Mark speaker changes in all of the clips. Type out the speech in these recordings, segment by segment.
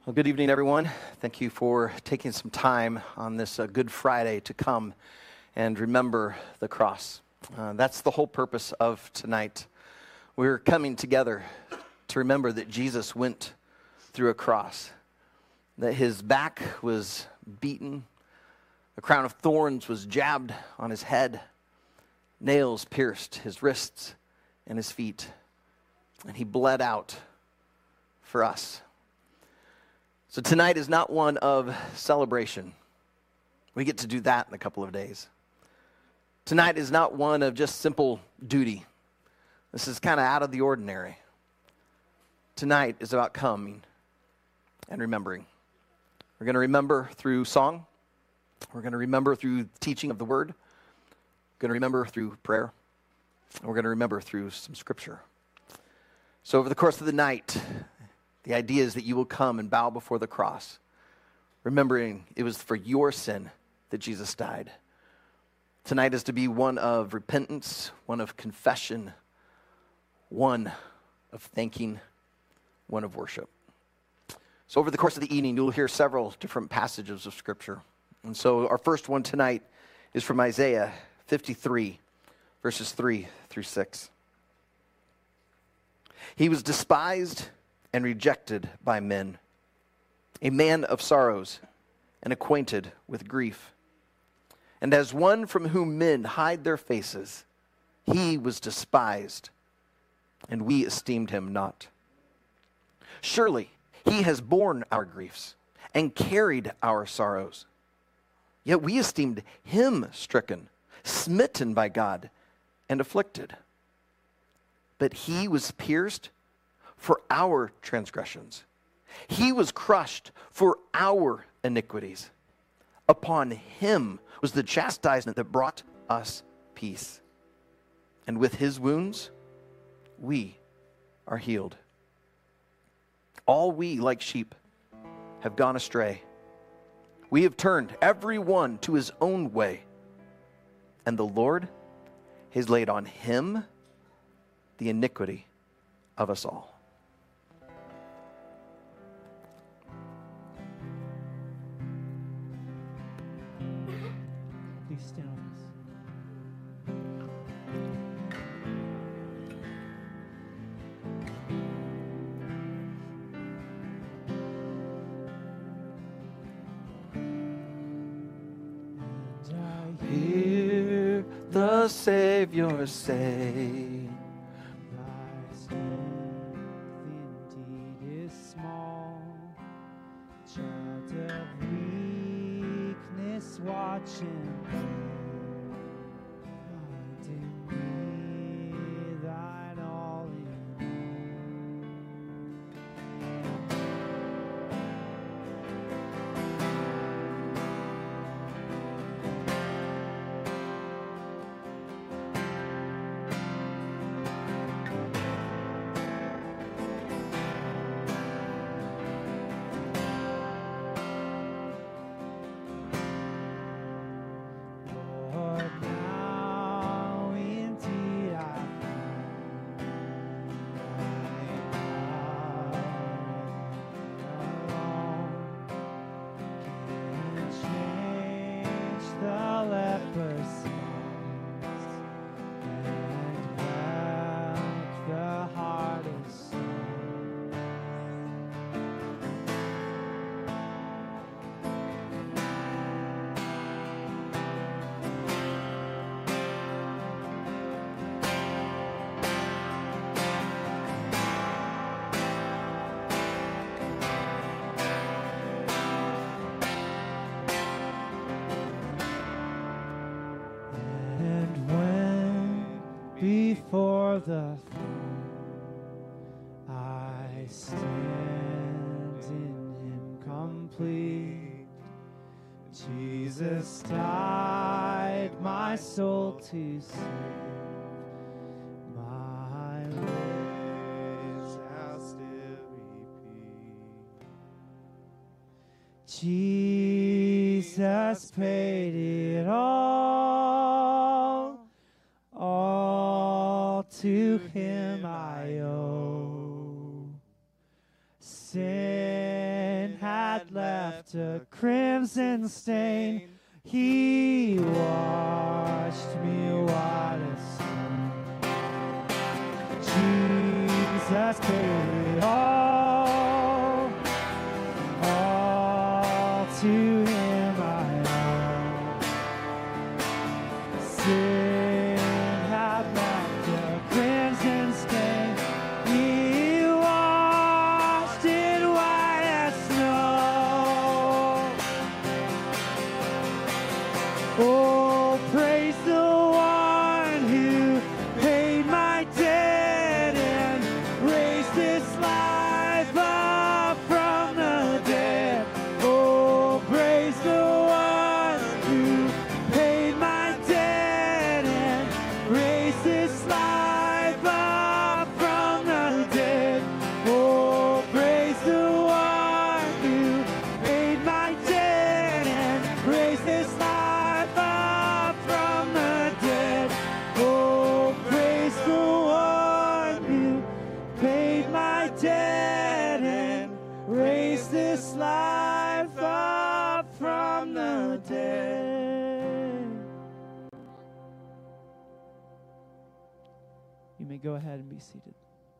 Speaker 1: Well, good evening, everyone. Thank you for taking some time on this Good Friday to come and remember the cross. That's the whole purpose of tonight. We're coming together to remember that Jesus went through a cross, that his back was beaten, a crown of thorns was jabbed on his head, nails pierced his wrists and his feet, and he bled out for us. So tonight is not one of celebration. We get to do that in a couple of days. Tonight is not one of just simple duty. This is kind of out of the ordinary. Tonight is about coming and remembering. We're going to remember through song. We're going to remember through teaching of the word. We're going to remember through prayer. And we're going to remember through some scripture. So over the course of the night, the idea is that you will come and bow before the cross, remembering it was for your sin that Jesus died. Tonight is to be one of repentance, one of confession, one of thanking, one of worship. So over the course of the evening, you'll hear several different passages of Scripture. And so our first one tonight is from Isaiah 53, verses 3 through 6. He was despised and rejected by men, a man of sorrows and acquainted with grief. And as one from whom men hide their faces, he was despised, and we esteemed him not. Surely he has borne our griefs and carried our sorrows. Yet we esteemed him stricken, smitten by God, and afflicted. But he was pierced for our transgressions. He was crushed for our iniquities. Upon him was the chastisement that brought us peace. And with his wounds, we are healed. All we, like sheep, have gone astray. We have turned every one to his own way. And the Lord has laid on him the iniquity of us all.
Speaker 2: Please stand with us. And I
Speaker 1: Hear the Savior say,
Speaker 2: thy strength indeed is small. Child of weakness, watching. Find in me thine all in Lord, now indeed I find alone can change the leper's scars and melt the heart of stone. And when before the throne I stand in him complete, Jesus died my soul to save. My lips shall still repeat, Jesus paid it all to him I owe. Sin left a crimson stain. He washed me white as snow. Jesus paid it all to him I owe. Sin had left a crimson stain. He washed it white as snow. Oh, praise the one who paid my debt and raised this life up from the dead. Oh, praise the one who paid my debt and raised this life up from the dead. Oh, praise the one who paid my debt and raised this life up from the dead. Oh, praise the one who paid my debt and raised this life up from the dead. You may go ahead and be seated.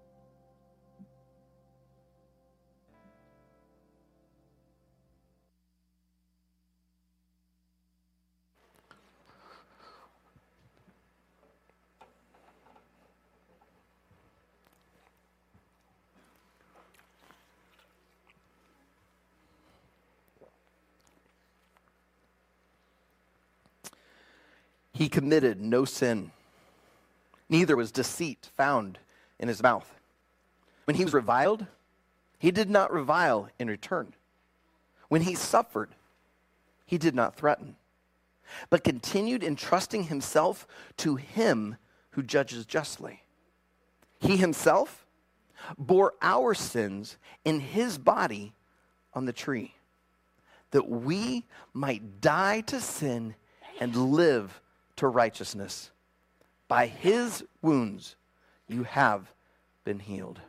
Speaker 1: He committed no sin, neither was deceit found in his mouth. When he was reviled, he did not revile in return. When he suffered, he did not threaten, but continued entrusting himself to him who judges justly. He himself bore our sins in his body on the tree, that we might die to sin and live to righteousness. By his wounds you have been healed.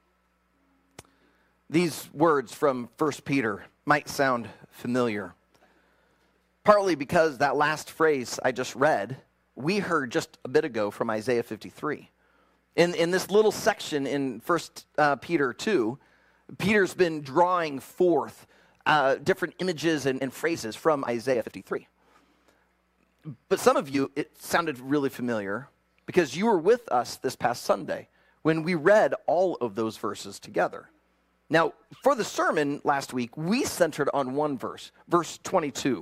Speaker 1: These words from 1 Peter might sound familiar, partly because that last phrase I just read, we heard just a bit ago from Isaiah 53. In this little section in 1 Peter 2, Peter's been drawing forth different images and phrases from Isaiah 53. But some of you, it sounded really familiar because you were with us this past Sunday when we read all of those verses together. Now, for the sermon last week, we centered on one verse, verse 22.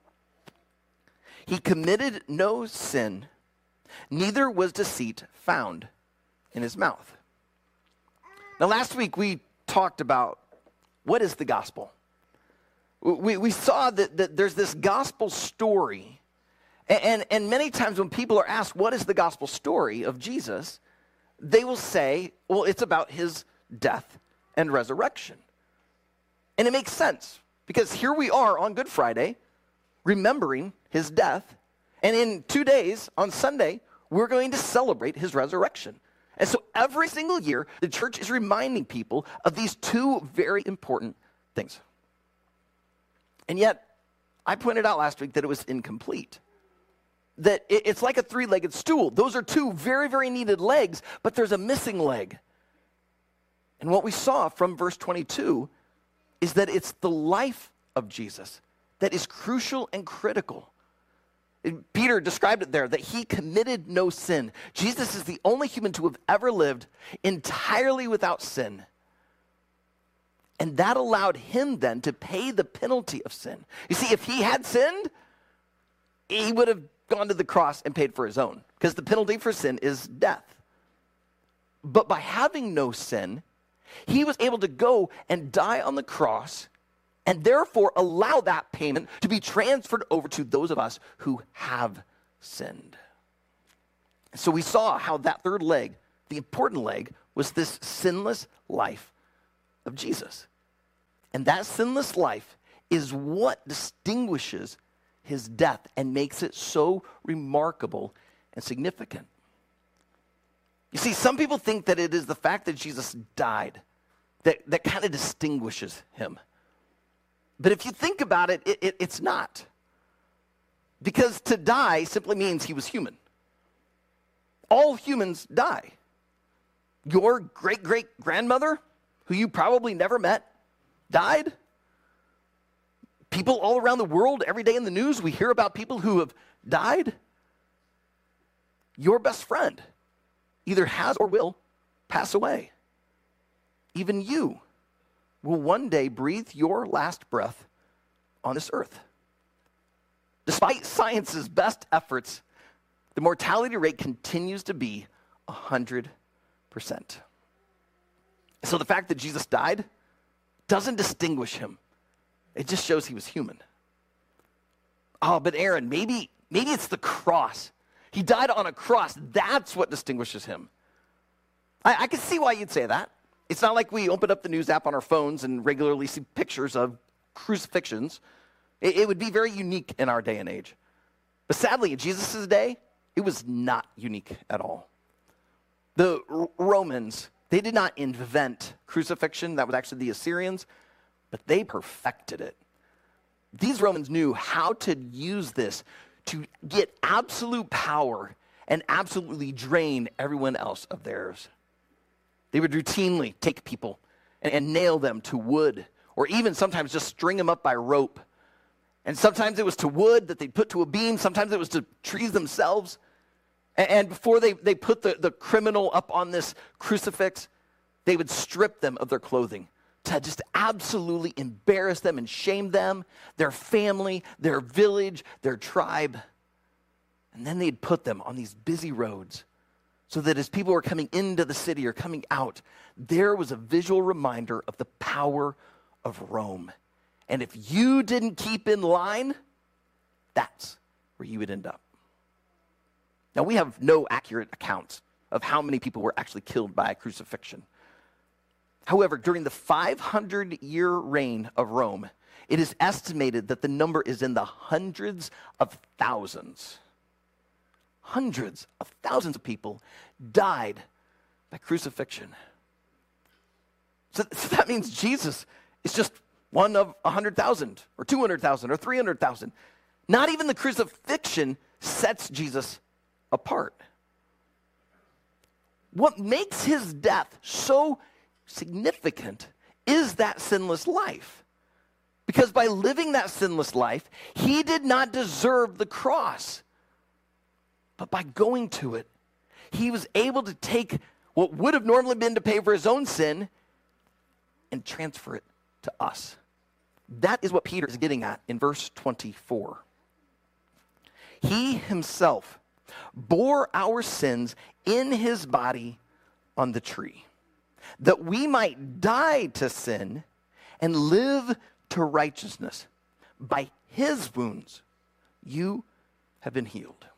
Speaker 1: He committed no sin, neither was deceit found in his mouth. Now, last week we talked about what is the gospel. We saw that there's this gospel story. And many times when people are asked, what is the gospel story of Jesus? They will say, well, it's about his death and resurrection. And it makes sense, because here we are on Good Friday, remembering his death. And in 2 days, on Sunday, we're going to celebrate his resurrection. And so every single year, the church is reminding people of these two very important things. And yet, I pointed out last week that it was incomplete. That it's like a three-legged stool. Those are two very, very needed legs, but there's a missing leg. And what we saw from verse 22 is that it's the life of Jesus that is crucial and critical. Peter described it there, that he committed no sin. Jesus is the only human to have ever lived entirely without sin. And that allowed him then to pay the penalty of sin. You see, if he had sinned, he would have gone to the cross and paid for his own, because the penalty for sin is death. But by having no sin, he was able to go and die on the cross and therefore allow that payment to be transferred over to those of us who have sinned. So we saw how that third leg, the important leg, was this sinless life of Jesus. And that sinless life is what distinguishes his death and makes it so remarkable and significant. You see, some people think that it is the fact that Jesus died that kind of distinguishes him. But if you think about it, it's not. Because to die simply means he was human. All humans die. Your great-great-grandmother, who you probably never met, died. People all around the world, every day in the news, we hear about people who have died. Your best friend either has or will pass away. Even you will one day breathe your last breath on this earth. Despite science's best efforts, the mortality rate continues to be 100%. So the fact that Jesus died doesn't distinguish him. It just shows he was human. Oh, but Aaron, maybe it's the cross. He died on a cross. That's what distinguishes him. I can see why you'd say that. It's not like we open up the news app on our phones and regularly see pictures of crucifixions. It would be very unique in our day and age. But sadly, in Jesus' day, it was not unique at all. The Romans, they did not invent crucifixion. That was actually the Assyrians, but they perfected it. These Romans knew how to use this to get absolute power and absolutely drain everyone else of theirs. They would routinely take people and nail them to wood, or even sometimes just string them up by rope. And sometimes it was to wood that they'd put to a beam. Sometimes it was to trees themselves. And before they put the criminal up on this crucifix, they would strip them of their clothing to just absolutely embarrass them and shame them, their family, their village, their tribe. And then they'd put them on these busy roads so that as people were coming into the city or coming out, there was a visual reminder of the power of Rome. And if you didn't keep in line, that's where you would end up. Now, we have no accurate accounts of how many people were actually killed by crucifixion. However, during the 500-year reign of Rome, it is estimated that the number is in the hundreds of thousands. Hundreds of thousands of people died by crucifixion. So that means Jesus is just one of 100,000 or 200,000 or 300,000. Not even the crucifixion sets Jesus apart. What makes his death so significant is that sinless life. Because by living that sinless life, he did not deserve the cross. But by going to it, he was able to take what would have normally been to pay for his own sin and transfer it to us. That is what Peter is getting at in verse 24. He himself bore our sins in his body on the tree, that we might die to sin and live to righteousness. By his wounds, you have been healed.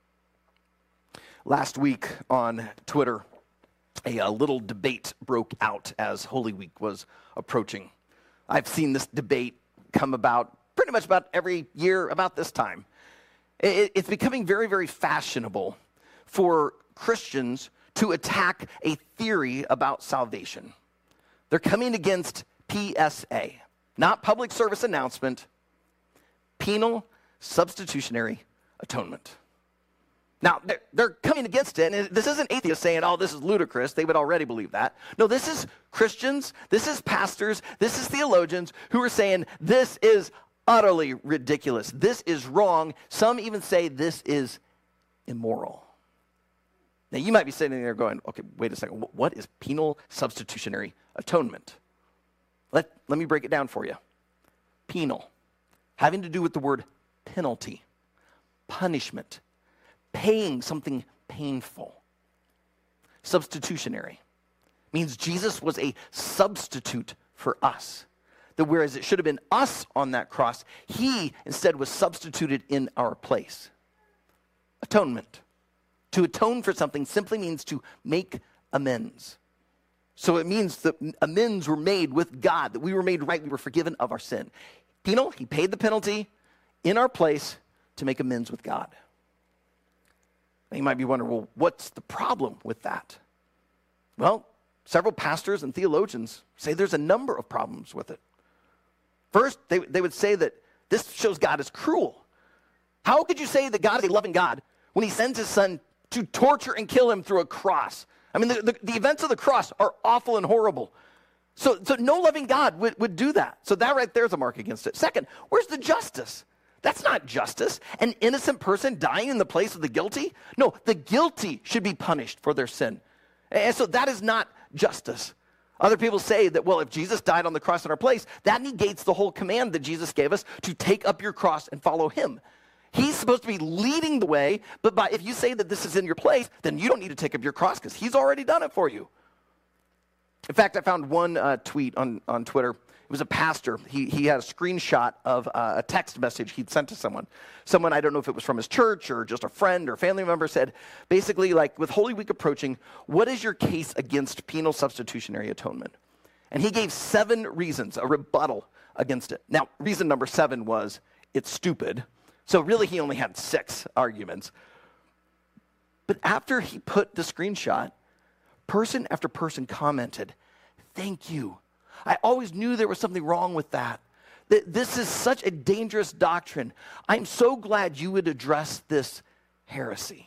Speaker 1: Last week on Twitter, a little debate broke out as Holy Week was approaching. I've seen this debate come about pretty much about every year about this time. It's becoming very, very fashionable for Christians to attack a theory about salvation. They're coming against PSA, not public service announcement, penal substitutionary atonement. Now, they're coming against it, and this isn't atheists saying, oh, this is ludicrous. They would already believe that. No, this is Christians, this is pastors, this is theologians who are saying this is utterly ridiculous. This is wrong. Some even say this is immoral. Now, you might be sitting there going, okay, wait a second. What is penal substitutionary atonement? Let me break it down for you. Penal, having to do with the word penalty, punishment, paying something painful. Substitutionary means Jesus was a substitute for us. That whereas it should have been us on that cross, he instead was substituted in our place. Atonement. To atone for something simply means to make amends. So it means that amends were made with God, that we were made right, we were forgiven of our sin. Penal, he paid the penalty in our place to make amends with God. Now you might be wondering, well, what's the problem with that? Well, several pastors and theologians say there's a number of problems with it. First, they would say that this shows God is cruel. How could you say that God is a loving God when he sends his son to torture and kill him through a cross? I mean, the events of the cross are awful and horrible. So no loving God would do that. So that right there is a mark against it. Second, where's the justice? That's not justice. An innocent person dying in the place of the guilty? No, the guilty should be punished for their sin. And so that is not justice. Other people say that, well, if Jesus died on the cross in our place, that negates the whole command that Jesus gave us to take up your cross and follow him. He's supposed to be leading the way, but if you say that this is in your place, then you don't need to take up your cross because he's already done it for you. In fact, I found one tweet on Twitter. It was a pastor. He had a screenshot of a text message he'd sent to someone. Someone, I don't know if it was from his church or just a friend or family member, said, basically, like, with Holy Week approaching, what is your case against penal substitutionary atonement? And he gave 7 reasons, a rebuttal against it. Now, reason number 7 was, it's stupid. So really, he only had 6 arguments. But after he put the screenshot, person after person commented, thank you. I always knew there was something wrong with that. This is such a dangerous doctrine. I'm so glad you would address this heresy.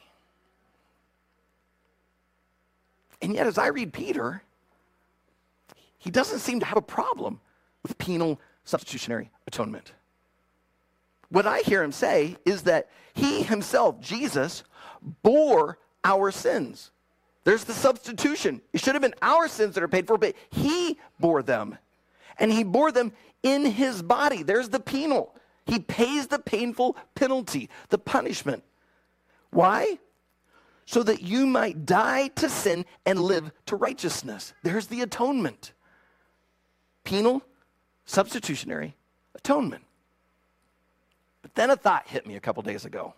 Speaker 1: And yet, as I read Peter, he doesn't seem to have a problem with penal substitutionary atonement. What I hear him say is that he himself, Jesus, bore our sins. There's the substitution. It should have been our sins that are paid for, but he bore them. And he bore them in his body. There's the penal. He pays the painful penalty, the punishment. Why? So that you might die to sin and live to righteousness. There's the atonement. Penal, substitutionary atonement. But then a thought hit me a couple days ago.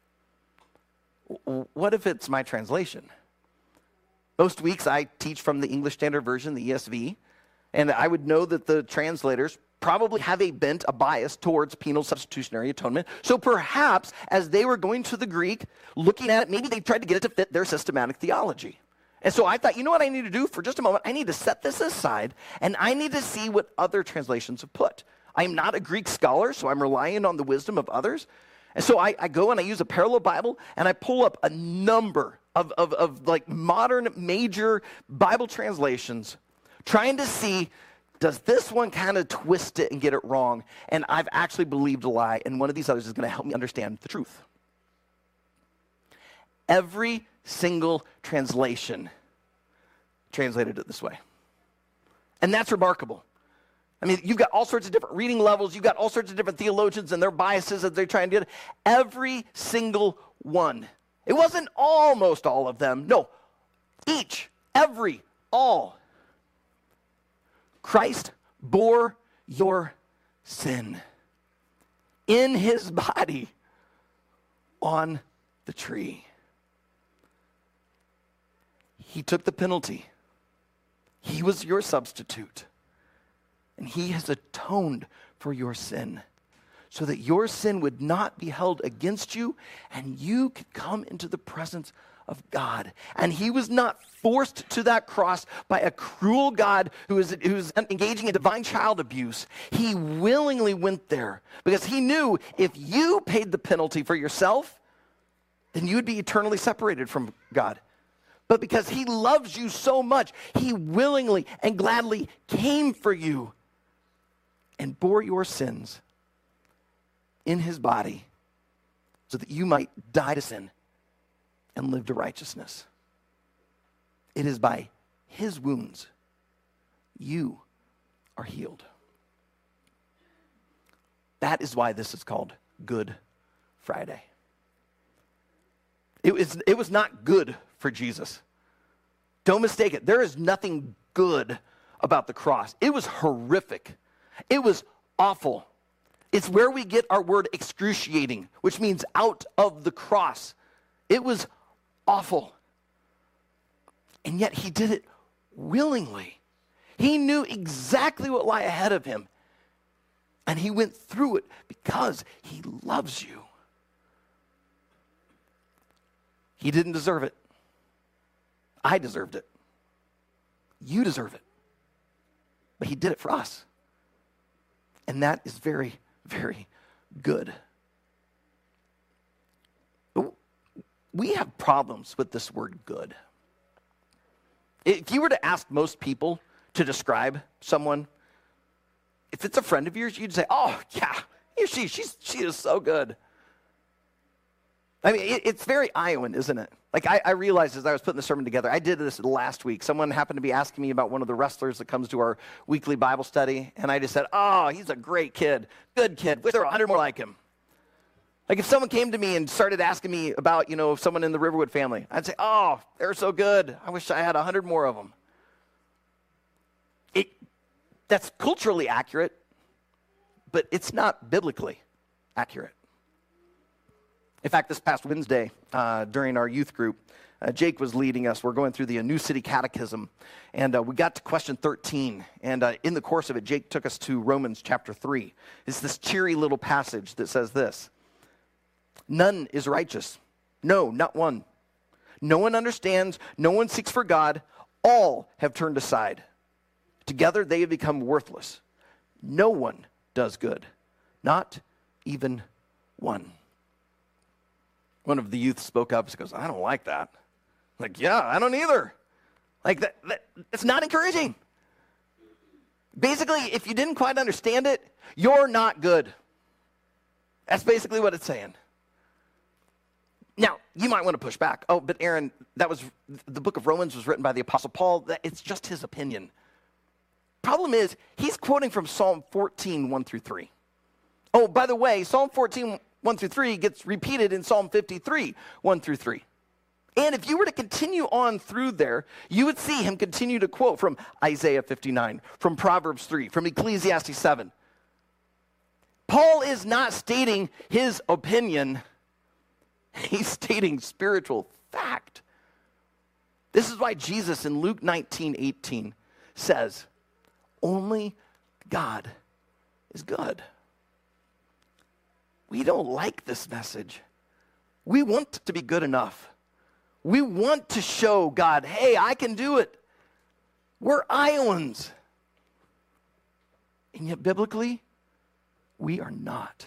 Speaker 1: What if it's my translation? Most weeks I teach from the English Standard Version, the ESV, and I would know that the translators probably have a bent, a bias towards penal substitutionary atonement. So perhaps as they were going to the Greek, looking at it, maybe they tried to get it to fit their systematic theology. And so I thought, you know what I need to do for just a moment? I need to set this aside, and I need to see what other translations have put. I'm not a Greek scholar, so I'm relying on the wisdom of others. And so I go and I use a parallel Bible, and I pull up a number of like modern major Bible translations, trying to see, does this one kind of twist it and get it wrong? And I've actually believed a lie, and one of these others is going to help me understand the truth. Every single translation translated it this way. And that's remarkable. I mean, you've got all sorts of different reading levels. You've got all sorts of different theologians and their biases that they're trying to get. Every single one. It wasn't almost all of them. No, each, every, all. Christ bore your sin in his body on the tree. He took the penalty. He was your substitute. And he has atoned for your sin so that your sin would not be held against you and you could come into the presence of God. And he was not forced to that cross by a cruel God who's engaging in divine child abuse. He willingly went there because he knew if you paid the penalty for yourself, then you would be eternally separated from God. But because he loves you so much, he willingly and gladly came for you and bore your sins in his body so that you might die to sin and live to righteousness. It is by his wounds you are healed. That is why this is called Good Friday. It was not good for Jesus. Don't mistake it. There is nothing good about the cross. It was horrific. It was awful. It's where we get our word excruciating, which means out of the cross. It was awful. And yet he did it willingly. He knew exactly what lay ahead of him. And he went through it because he loves you. He didn't deserve it. I deserved it. You deserve it. But he did it for us. And that is very, very good. We have problems with this word good. If you were to ask most people to describe someone, if it's a friend of yours, you'd say, oh, yeah, she is so good. I mean, it's very Iowan, isn't it? Like, I realized as I was putting the sermon together, I did this last week. Someone happened to be asking me about one of the wrestlers that comes to our weekly Bible study, and I just said, oh, he's a great kid, good kid. Wish there were 100 more like him. Like, if someone came to me and started asking me about, someone in the Riverwood family, I'd say, oh, they're so good. I wish I had 100 more of them. That's culturally accurate, but it's not biblically accurate. In fact, this past Wednesday, during our youth group, Jake was leading us. We're going through the New City Catechism, and we got to question 13. And in the course of it, Jake took us to Romans chapter 3. It's this cheery little passage that says this: none is righteous. No, not one. No one understands. No one seeks for God. All have turned aside. Together they have become worthless. No one does good. Not even one. One of the youth spoke up and goes, I don't like that. Like, yeah, I don't either. Like, it's not encouraging. Basically, if you didn't quite understand it, you're not good. That's basically what it's saying. Now, you might want to push back. Oh, but Aaron, the book of Romans was written by the Apostle Paul. It's just his opinion. Problem is, he's quoting from Psalm 14, 1 through 3. Oh, by the way, Psalm 14, 1 through 3 gets repeated in Psalm 53, 1 through 3. And if you were to continue on through there, you would see him continue to quote from Isaiah 59, from Proverbs 3, from Ecclesiastes 7. Paul is not stating his opinion. He's stating spiritual fact. This is why Jesus in Luke 19:18 says, only God is good. We don't like this message. We want to be good enough. We want to show God, hey, I can do it. We're Iowans. And yet biblically, we are not.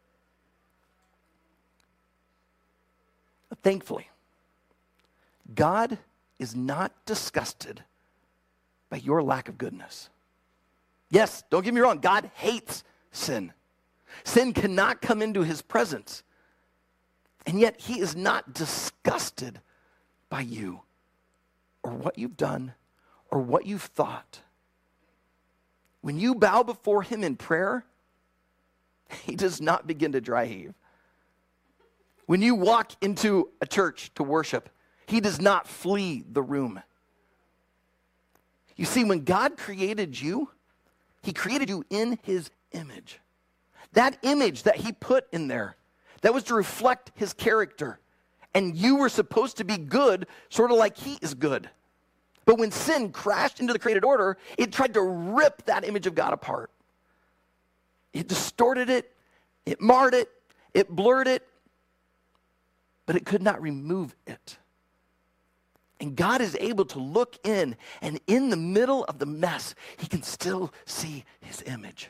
Speaker 1: But thankfully, God is not disgusted by your lack of goodness. Yes, don't get me wrong, God hates sin. Sin cannot come into his presence. And yet he is not disgusted by you or what you've done or what you've thought. When you bow before him in prayer, he does not begin to dry heave. When you walk into a church to worship, he does not flee the room. You see, when God created you, he created you in his image. That image that he put in there, that was to reflect his character. And you were supposed to be good, sort of like he is good. But when sin crashed into the created order, it tried to rip that image of God apart. It distorted it, it marred it, it blurred it, but it could not remove it. And God is able to look in, and in the middle of the mess, he can still see his image.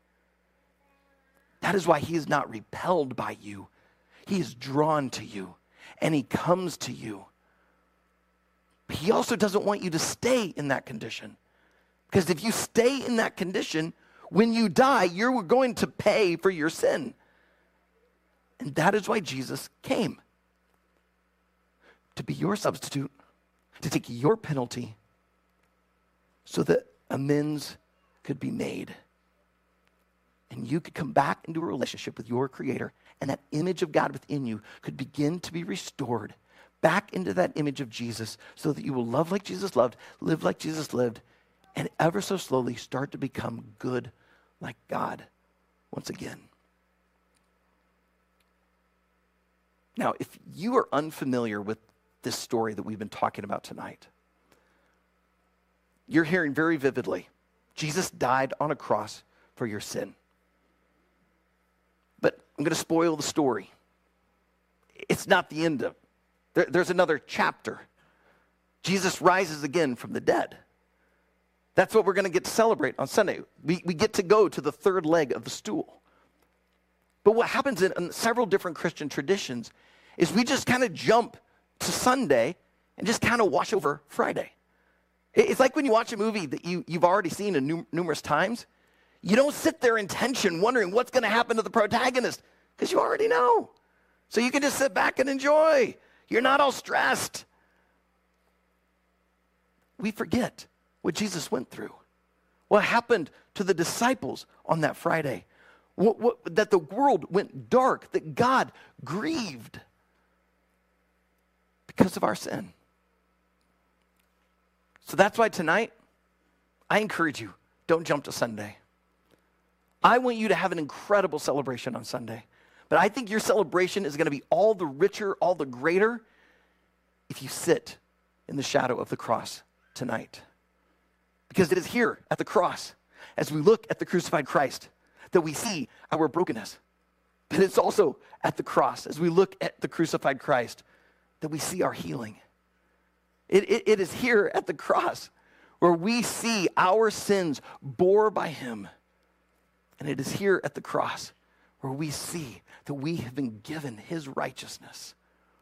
Speaker 1: That is why he is not repelled by you. He is drawn to you, and he comes to you. But he also doesn't want you to stay in that condition. Because if you stay in that condition, when you die, you're going to pay for your sin. And that is why Jesus came. To be your substitute, to take your penalty, so that amends could be made. And you could come back into a relationship with your Creator, and that image of God within you could begin to be restored back into that image of Jesus, so that you will love like Jesus loved, live like Jesus lived, and ever so slowly start to become good like God once again. Now, if you are unfamiliar with this story that we've been talking about tonight, you're hearing very vividly, Jesus died on a cross for your sin. But I'm going to spoil the story. It's not the end of it. There's another chapter. Jesus rises again from the dead. That's what we're going to get to celebrate on Sunday. We get to go to the third leg of the stool. But what happens in several different Christian traditions is we just kind of jump to Sunday and just kind of wash over Friday. It's like when you watch a movie that you've already seen numerous times. You don't sit there in tension wondering what's going to happen to the protagonist because you already know. So you can just sit back and enjoy. You're not all stressed. We forget what Jesus went through. What happened to the disciples on that Friday. That the world went dark, that God grieved because of our sin. So that's why tonight, I encourage you, don't jump to Sunday. I want you to have an incredible celebration on Sunday. But I think your celebration is going to be all the richer, all the greater, if you sit in the shadow of the cross tonight. Because it is here at the cross, as we look at the crucified Christ, that we see our brokenness. But it's also at the cross, as we look at the crucified Christ, that we see our healing. It is here at the cross where we see our sins bore by him. And it is here at the cross where we see that we have been given his righteousness.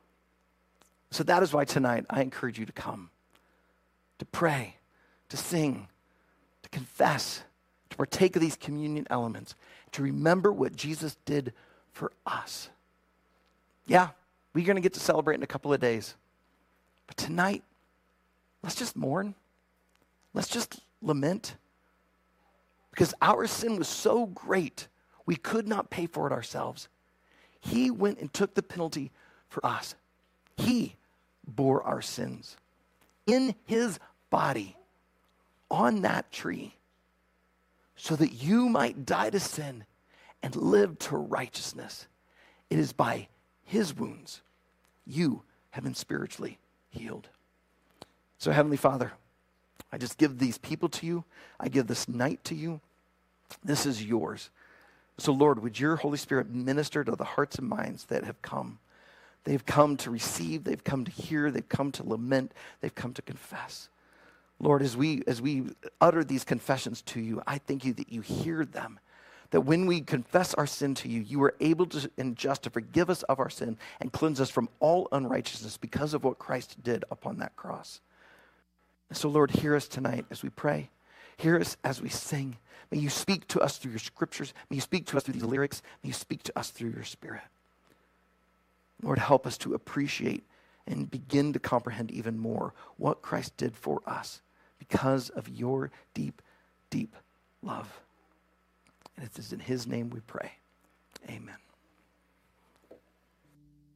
Speaker 1: So that is why tonight I encourage you to come, to pray, to sing, to confess, to partake of these communion elements, to remember what Jesus did for us. Yeah, we're going to get to celebrate in a couple of days. But tonight, let's just mourn. Let's just lament. Because our sin was so great, we could not pay for it ourselves. He went and took the penalty for us. He bore our sins in his body on that tree so that you might die to sin and live to righteousness. It is by his wounds you have been spiritually healed. So Heavenly Father, I just give these people to you. I give this night to you. This is yours. So Lord, would your Holy Spirit minister to the hearts and minds that have come? They've come to receive, they've come to hear, they've come to lament, they've come to confess. Lord, as we utter these confessions to you, I thank you that you hear them. That when we confess our sin to you, you are able to and just to forgive us of our sin and cleanse us from all unrighteousness because of what Christ did upon that cross. And so Lord, hear us tonight as we pray. Hear us as we sing. May you speak to us through your scriptures. May you speak to us through these lyrics. May you speak to us through your Spirit. Lord, help us to appreciate and begin to comprehend even more what Christ did for us because of your deep, deep love. And it is in his name we pray.